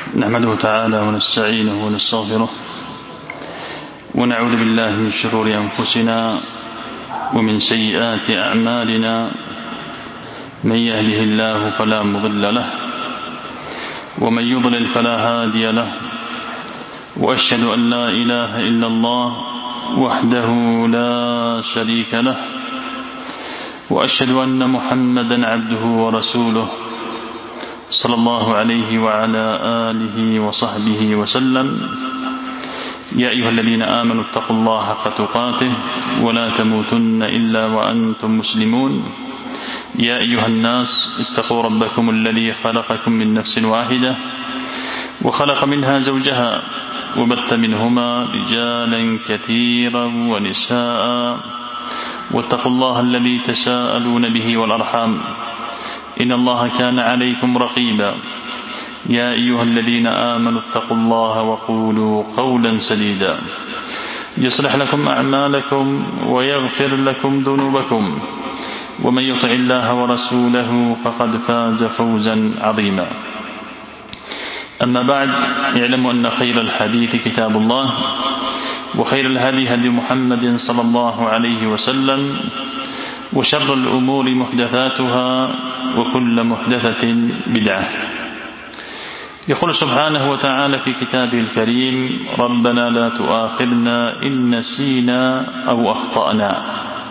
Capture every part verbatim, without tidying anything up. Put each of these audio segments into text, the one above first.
نحمده تعالى ونستعينه ونستغفره ونعوذ بالله من شرور أنفسنا ومن سيئات أعمالنا. من يهده الله فلا مضل له ومن يضلل فلا هادي له، وأشهد أن لا إله إلا الله وحده لا شريك له، وأشهد أن محمدا عبده ورسوله صلى الله عليه وعلى آله وصحبه وسلم. يا أيها الذين آمنوا اتقوا الله حق تقاته ولا تموتن إلا وأنتم مسلمون. يا أيها الناس اتقوا ربكم الذي خلقكم من نفس واحدة وخلق منها زوجها وبث منهما رجالا كثيرا ونساء، واتقوا الله الذي تساءلون به والأرحام إن الله كان عليكم رقيبا. يا أيها الذين آمنوا اتقوا الله وقولوا قولا سديدا يصلح لكم أعمالكم ويغفر لكم ذنوبكم، ومن يطع الله ورسوله فقد فاز فوزا عظيما. أما بعد، اعلموا أن خير الحديث كتاب الله، وخير الهدي هدي محمد صلى الله عليه وسلم، وشر الأمور محدثاتها وكل محدثة بدعة. يقول سبحانه وتعالى في كتابه الكريم: ربنا لا تؤاخذنا إن نسينا أو أخطأنا.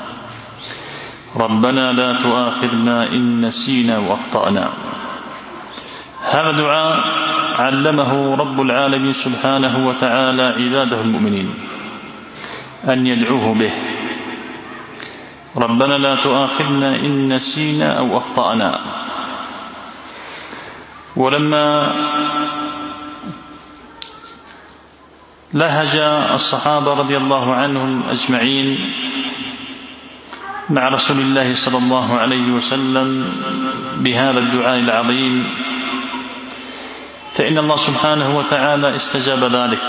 ربنا لا تؤاخذنا إن نسينا أو أخطأنا. هذا دعاء علمه رب العالمين سبحانه وتعالى عباده المؤمنين أن يدعوه به. ربنا لا تؤاخذنا إن نسينا أو أخطأنا. ولما لهج الصحابة رضي الله عنهم أجمعين مع رسول الله صلى الله عليه وسلم بهذا الدعاء العظيم، فإن الله سبحانه وتعالى استجاب ذلك.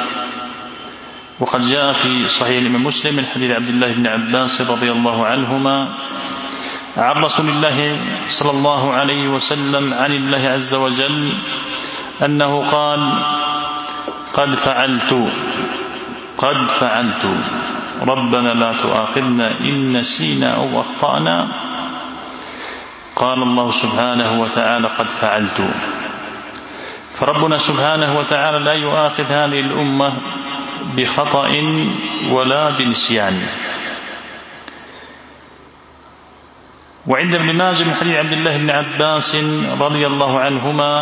وقد جاء في صحيح الإمام مسلم من حديث عبد الله بن عباس رضي الله عنهما عن رسول الله صلى الله عليه وسلم عن الله عز وجل أنه قال: قد فعلت قد فعلت ربنا لا تؤاخذنا إن نسينا أو أخطأنا. قال الله سبحانه وتعالى: قد فعلت. فربنا سبحانه وتعالى لا يؤاخذ هذه الأمة بخطأ ولا بنسيان. وعند ابن ماجه من حديث عبد الله بن عباس رضي الله عنهما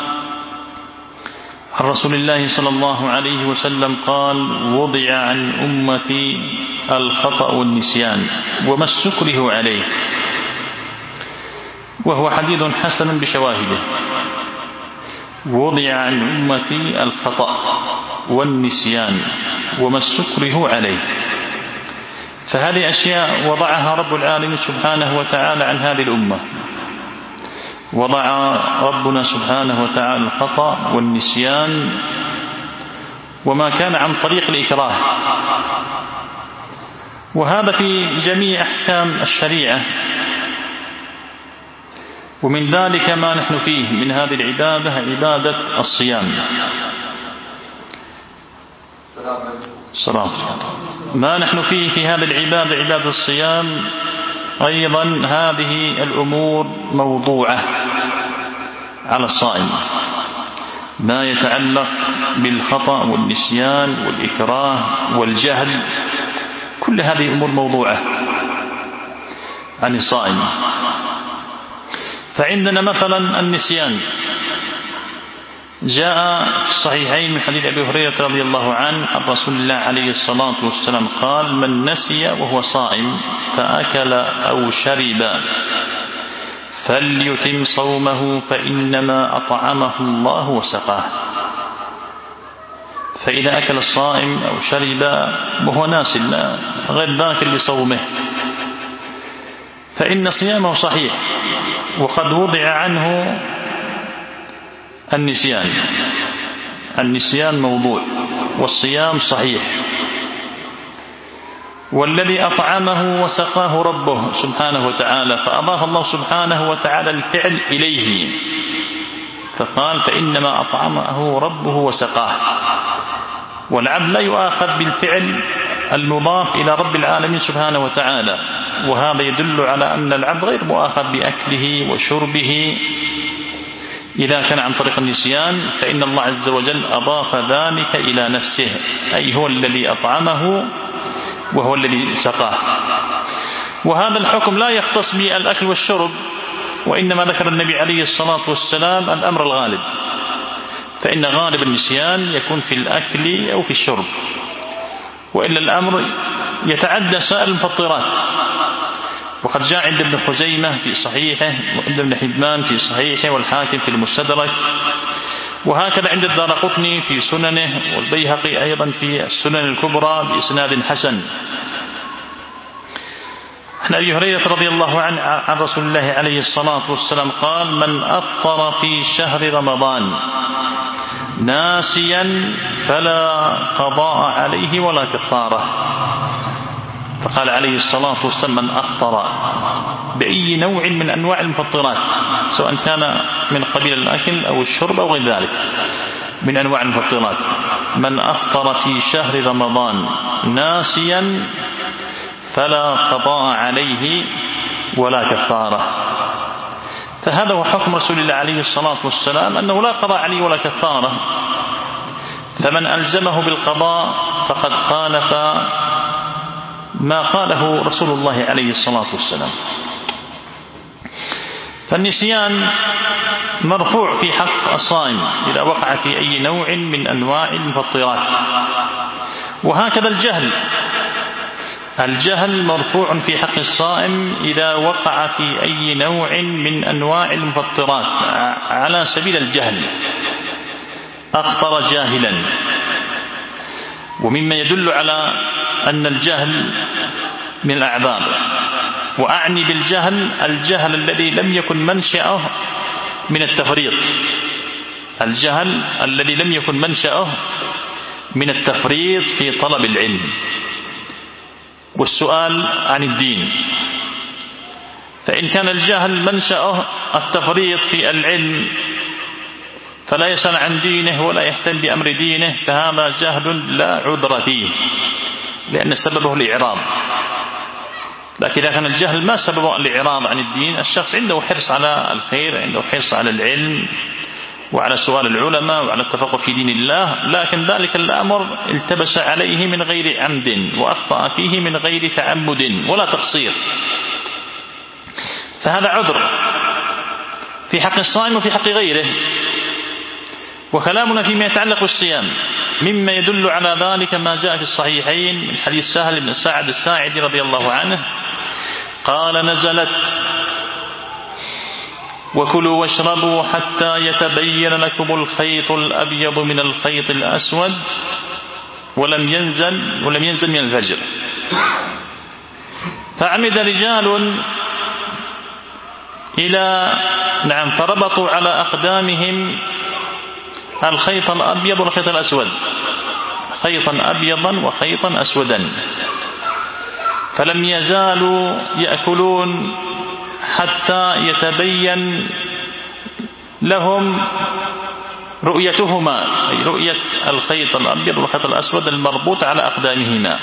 عن رسول الله صلى الله عليه وسلم قال: وضع عن أمتي الخطأ والنسيان وما استكره عليه. وهو حديث حسن بشواهده. وضع عن أمتي الخطأ والنسيان وما استكره عليه. فهذه أشياء وضعها رب العالمين سبحانه وتعالى عن هذه الأمة. وضع ربنا سبحانه وتعالى الخطأ والنسيان وما كان عن طريق الإكراه، وهذا في جميع أحكام الشريعة. ومن ذلك ما نحن فيه من هذه العبادة، عبادة الصيام. السلام. ما نحن فيه في هذه العبادة، عبادة الصيام، أيضا هذه الأمور موضوعة على الصائم. ما يتعلق بالخطأ والنسيان والإكراه والجهل، كل هذه أمور موضوعة عن الصائم. فعندنا مثلا النسيان، جاء في الصحيحين من حديث أبي هريرة رضي الله عنه عن رسول الله عليه الصلاة والسلام قال: من نسي وهو صائم فأكل أو شرب فليتم صومه فإنما أطعمه الله وسقاه. فإذا أكل الصائم أو شرب وهو ناس غير ذاكر لصومه فإن صيامه صحيح، وقد وضع عنه النسيان. النسيان موضوع والصيام صحيح. والذي أطعمه وسقاه ربه سبحانه وتعالى، فأضاف الله سبحانه وتعالى الفعل إليه، فقال فإنما أطعمه ربه وسقاه. والعبد لا يؤاخذ بالفعل المضاف إلى رب العالمين سبحانه وتعالى، وهذا يدل على أن العبد غير مؤاخذ بأكله وشربه إذا كان عن طريق النسيان، فإن الله عز وجل أضاف ذلك إلى نفسه، أي هو الذي أطعمه وهو الذي سقاه. وهذا الحكم لا يختص بالأكل والشرب، وإنما ذكر النبي عليه الصلاة والسلام الأمر الغالب، فإن غالب النسيان يكون في الأكل أو في الشرب، وإلا الأمر يتعدى سائر المفطرات. وقد جاء عند ابن خزيمة في صحيحه، وعند ابن حبان في صحيحه، والحاكم في المستدرك، وهكذا عند الدارقطني في سننه، والبيهقي أيضا في السنن الكبرى بإسناد حسن. عن أبي هريرة رضي الله عنه عن رسول الله عليه الصلاة والسلام قال: من أفطر في شهر رمضان ناسيا فلا قضاء عليه ولا كفارة. فقال عليه الصلاة والسلام: من أفطر بأي نوع من أنواع المفطرات، سواء كان من قبيل الأكل أو الشرب أو غير ذلك من أنواع المفطرات، من أفطر في شهر رمضان ناسيا فلا قضاء عليه ولا كفارة. فهذا هو حكم رسول الله عليه الصلاة والسلام، أنه لا قضاء عليه ولا كفارة. فمن ألزمه بالقضاء فقد خالف ما قاله رسول الله عليه الصلاة والسلام. فالنسيان مرفوع في حق الصائم إذا وقع في أي نوع من أنواع المفطرات، وهكذا الجهل الجهل مرفوع في حق الصائم إذا وقع في أي نوع من أنواع المفطرات على سبيل الجهل، أفطر جاهلا. ومما يدل على أن الجهل من الأعذار، وأعني بالجهل الجهل الذي لم يكن منشأه من التفريط، الجهل الذي لم يكن منشأه من التفريط في طلب العلم والسؤال عن الدين. فإن كان الجهل منشأه التفريط في العلم فلا يسأل عن دينه ولا يهتم بأمر دينه، فهذا جهل لا عذر فيه، لأن سببه الإعراض. لكن إذا كان الجهل ما سببه الإعراض عن الدين، الشخص عنده حرص على الخير، عنده حرص على العلم وعلى سؤال العلماء وعلى التفقه في دين الله، لكن ذلك الأمر التبس عليه من غير عمد، وأخطأ فيه من غير تعمد ولا تقصير، فهذا عذر في حق الصائم وفي حق غيره. وكلامنا فيما يتعلق بالصيام مما يدل على ذلك ما جاء في الصحيحين من حديث سهل بن سعد الساعدي رضي الله عنه قال: نزلت: وكلوا واشربوا حتى يتبين لكم الخيط الأبيض من الخيط الأسود ولم ينزل ولم ينزل من الفجر. فعمد رجال إلى نعم فربطوا على أقدامهم الخيط الأبيض والخيط الأسود، خيطا أبيضا وخيطا أسودا، فلم يزالوا يأكلون حتى يتبين لهم رؤيتهما، أي رؤية الخيط الأبيض والخيط الأسود المربوط على أقدامهما.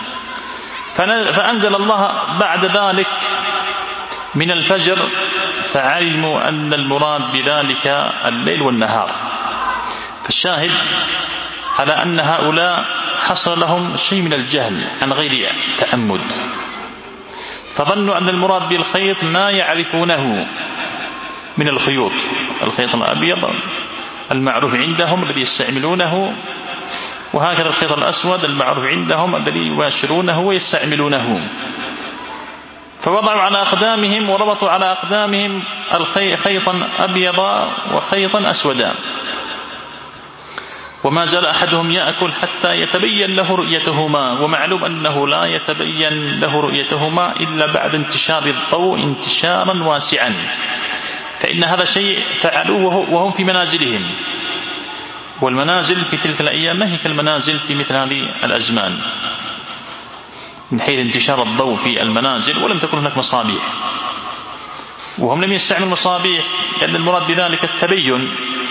فأنزل الله بعد ذلك من الفجر، فعلموا أن المراد بذلك الليل والنهار. فالشاهد على أن هؤلاء حصل لهم شيء من الجهل عن غير تأمد، فظنوا أن المراد بالخيط ما يعرفونه من الخيوط، الخيط الأبيض المعروف عندهم الذي يستعملونه، وهكذا الخيط الأسود المعروف عندهم الذي يباشرونه ويستعملونه. فوضعوا على أقدامهم وربطوا على أقدامهم خيطا أبيضا وخيطا أسودا، وما زال أحدهم يأكل حتى يتبين له رؤيتهما. ومعلوم أنه لا يتبين له رؤيتهما إلا بعد انتشار الضوء انتشارا واسعا، فإن هذا شيء فعلوه وهم في منازلهم، والمنازل في تلك الأيام ما هي كالمنازل في مثل هذه الأزمان من حيث انتشار الضوء في المنازل، ولم تكن هناك مصابيح، وهم لم يستعملوا مصابيح لأن المراد بذلك التبين،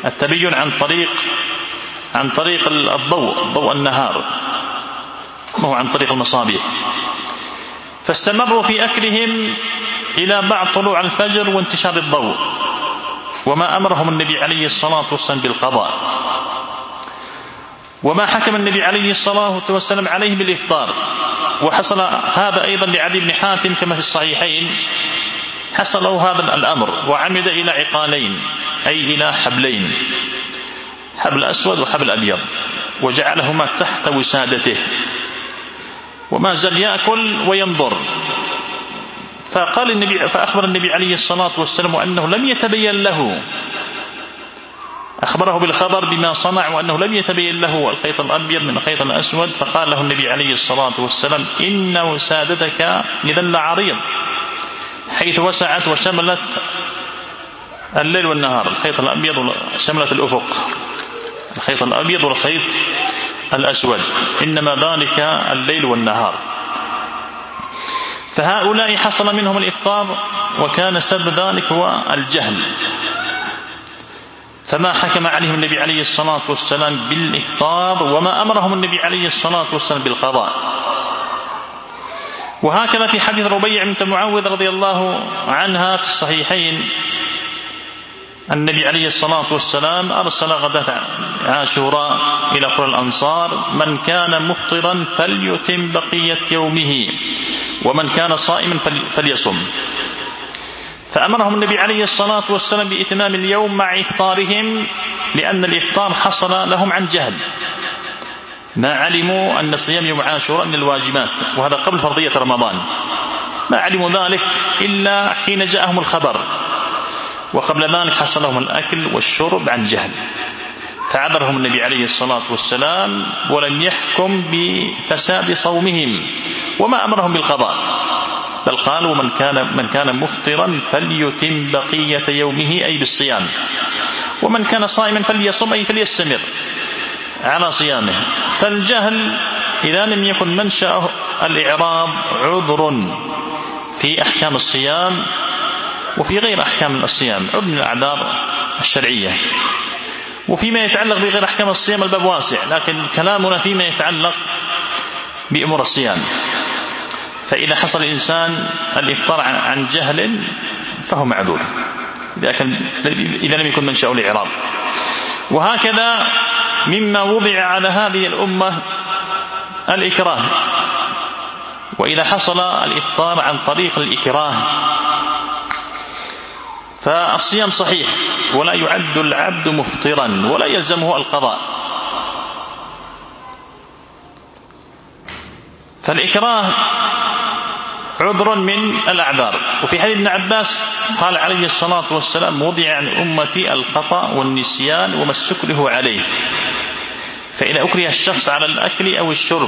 التبين عن طريق عن طريق الضوء ضوء النهار، ما هو عن طريق المصابيح. فاستمروا في أكلهم إلى بعد طلوع الفجر وانتشار الضوء، وما أمرهم النبي عليه الصلاة والسلام بالقضاء، وما حكم النبي عليه الصلاة والسلام عليه بالإفطار. وحصل هذا أيضا لعدي بن حاتم كما في الصحيحين، حصل له هذا الأمر وعمد إلى عقالين أي إلى حبلين، حبل أسود وحبل أبيض، وجعلهما تحت وسادته، وما زال يأكل وينظر. فقال النبي فأخبر النبي عليه الصلاة والسلام أنه لم يتبين له، أخبره بالخبر بما صنع وأنه لم يتبين له الخيط الأبيض من الخيط الأسود. فقال له النبي عليه الصلاة والسلام إن وسادتك إذا لعريض، حيث وسعت وشملت الليل والنهار، الخيط الأبيض شملت الأفق، الخيط الأبيض والخيط الأسود، إنما ذلك الليل والنهار. فهؤلاء حصل منهم الإفطار، وكان سبب ذلك هو الجهل، فما حكم عليهم النبي عليه الصلاة والسلام بالإفطار، وما أمرهم النبي عليه الصلاة والسلام بالقضاء. وهكذا في حديث ربيع بنت معوذ رضي الله عنها في الصحيحين، النبي عليه الصلاة والسلام أرسل غداة عاشوراء إلى قرى الأنصار: من كان مفطرا فليتم بقية يومه، ومن كان صائما فليصم. فأمرهم النبي عليه الصلاة والسلام بإتمام اليوم مع إفطارهم، لأن الإفطار حصل لهم عن جهل، ما علموا أن صيام يوم عاشوراء من الواجبات، وهذا قبل فرضية رمضان، ما علموا ذلك إلا حين جاءهم الخبر، وقبل ذلك حصل لهم الأكل والشرب عن جهل، فعذرهم النبي عليه الصلاة والسلام ولم يحكم بفساد صومهم، وما أمرهم بالقضاء، بل قالوا من كان من كان مفطرا فليتم بقية يومه أي بالصيام، ومن كان صائما فليصم أي فليستمر على صيامه. فالجهل إذا لم يكن منشأ الإعراض عذر في أحكام الصيام وفي غير أحكام الصيام، عذر من الأعذار الشرعية. وفيما يتعلق بغير أحكام الصيام الباب واسع، لكن كلامنا فيما يتعلق بأمور الصيام. فإذا حصل الإنسان الإفطار عن جهل فهو معذور إذا لم يكن منشأ الإعراض. وهكذا مما وضع على هذه الأمة الإكراه، وإذا حصل الإفطار عن طريق الإكراه فالصيام صحيح، ولا يعد العبد مفطرا ولا يلزمه القضاء. فالإكراه عذر من الأعذار. وفي حديث ابن عباس قال عليه الصلاة والسلام: وضع عن أمتي الخطأ والنسيان وما استكره عليه. فإذا أكره الشخص على الأكل أو الشرب،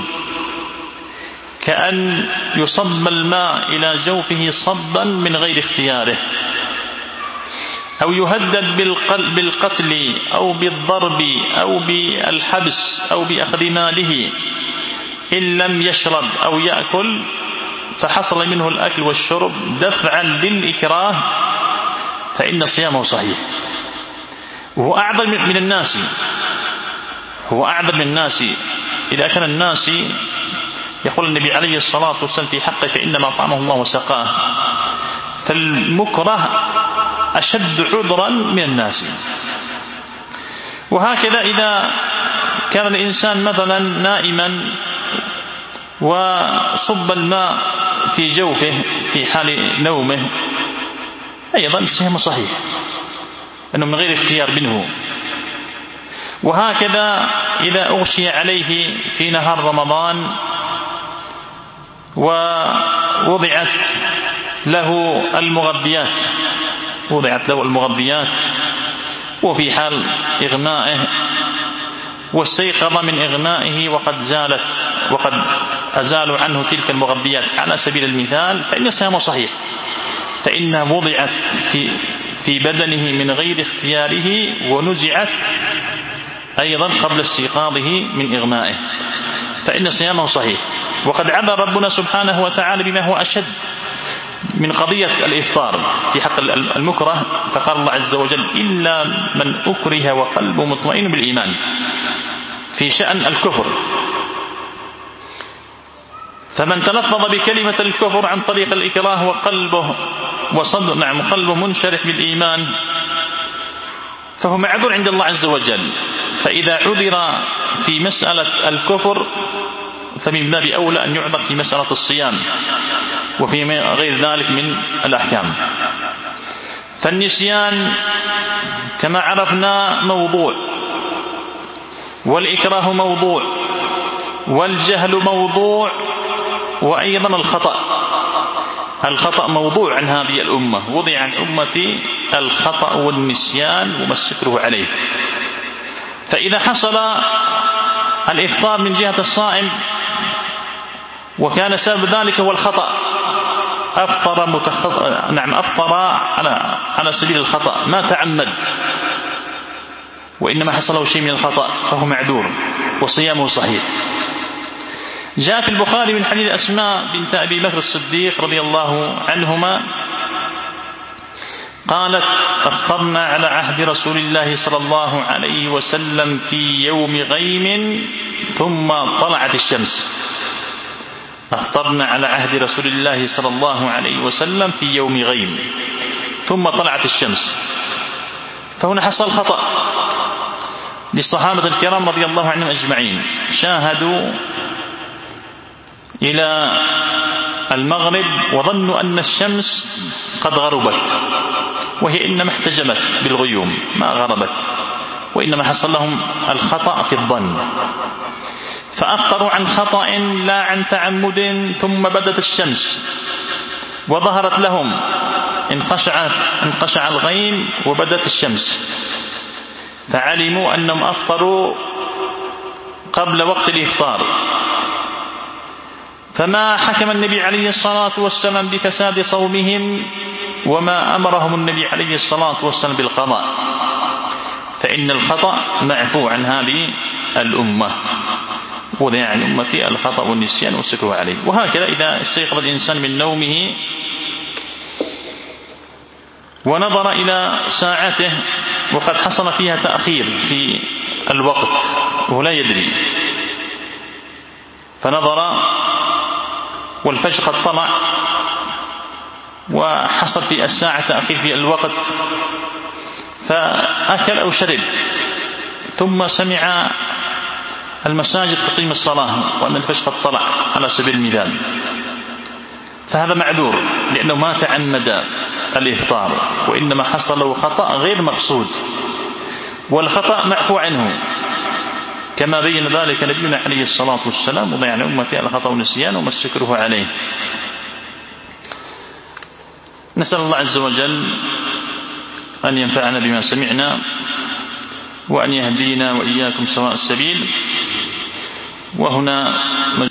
كأن يصب الماء إلى جوفه صبا من غير اختياره، أو يهدد بالقتل أو بالضرب أو بالحبس أو بأخذ ماله إن لم يشرب أو يأكل، فحصل منه الأكل والشرب دفعا للإكراه، فإن صيامه صحيح. وهو أعظم من الناس، هو أعظم من الناس. إذا كان الناس يقول النبي عليه الصلاة والسلام في حقه: فإنما طعمه الله وسقاه، فالمكره أشد عذرا من الناس. وهكذا إذا كان الإنسان مثلا نائما وصب الماء في جوفه في حال نومه، أيضا صيامه صحيح، أنه من غير اختيار منه. وهكذا إذا أغشي عليه في نهار رمضان ووضعت له المغذيات وضعت له المغذيات وفي حال إغمائه واستيقظ من إغمائه وقد زالت وقد أزالوا عنه تلك المغذيات على سبيل المثال، فإن صيامه صحيح، فإنها وضعت في في بدنه من غير اختياره ونزعت أيضا قبل استيقاظه من إغمائه، فإن صيامه صحيح. وقد عبر ربنا سبحانه وتعالى بما هو أشد من قضية الإفطار في حق المكره، فقال الله عز وجل إلا من أكره وقلبه مطمئن بالإيمان في شأن الكفر. فمن تلفظ بكلمة الكفر عن طريق الإكراه وقلبه وصدر نعم قلبه منشرح بالإيمان فهو معذور عند الله عز وجل. فإذا عذر في مسألة الكفر فمن باب أولى أن يعذر في مسألة الصيام وفي غير ذلك من الأحكام. فالنسيان كما عرفنا موضوع، والإكراه موضوع، والجهل موضوع، وأيضا الخطأ الخطأ موضوع عن هذه الأمة، وضع عن أمتي الخطأ والنسيان وما استكره عليه. فإذا حصل الإفطار من جهة الصائم وكان سبب ذلك هو الخطأ، أفطر متخط... نعم أفطر على على سبيل الخطأ ما تعمد، وإنما حصله شيء من الخطأ فهو معذور وصيامه صحيح. جاء في البخاري من حديث أسماء بنت أبي بكر الصديق رضي الله عنهما قالت أفطرنا على عهد رسول الله صلى الله عليه وسلم في يوم غيم ثم طلعت الشمس. أفطرنا على عهد رسول الله صلى الله عليه وسلم في يوم غيم ثم طلعت الشمس. فهنا حصل خطأ للصحابة الكرام رضي الله عنهم أجمعين، شاهدوا إلى المغرب وظنوا أن الشمس قد غربت، وهي إنما احتجبت بالغيوم ما غربت، وإنما حصل لهم الخطأ في الظن، فأفطروا عن خطأ لا عن تعمد. ثم بدت الشمس وظهرت لهم، انقشع انقشع الغيم وبدت الشمس، فعلموا أنهم أفطروا قبل وقت الإفطار. فما حكم النبي عليه الصلاة والسلام بفساد صومهم، وما أمرهم النبي عليه الصلاة والسلام بالقضاء، فإن الخطأ معفو عن هذه الأمة، وضع عن أمتي الخطأ والنسيان والسكوت عليه. وهكذا إذا استيقظ الإنسان من نومه ونظر إلى ساعته وقد حصل فيها تأخير في الوقت وهو لا يدري، فنظر والفجر قد طلع وحصل في الساعة تأخير في الوقت، فأكل أو شرب، ثم سمع المساجد تقيم الصلاة وأن الفجر قد طلع على سبيل المثال، فهذا معذور لأنه ما تعمد الإفطار، وإنما حصل له خطأ غير مقصود، والخطأ معفو عنه كما بين ذلك نبينا عليه الصلاة والسلام، وضع عن أمتي الخطأ والنسيان وما استكره عليه. نسأل الله عز وجل أن ينفعنا بما سمعنا وأن يهدينا وإياكم سواء السبيل. وهنا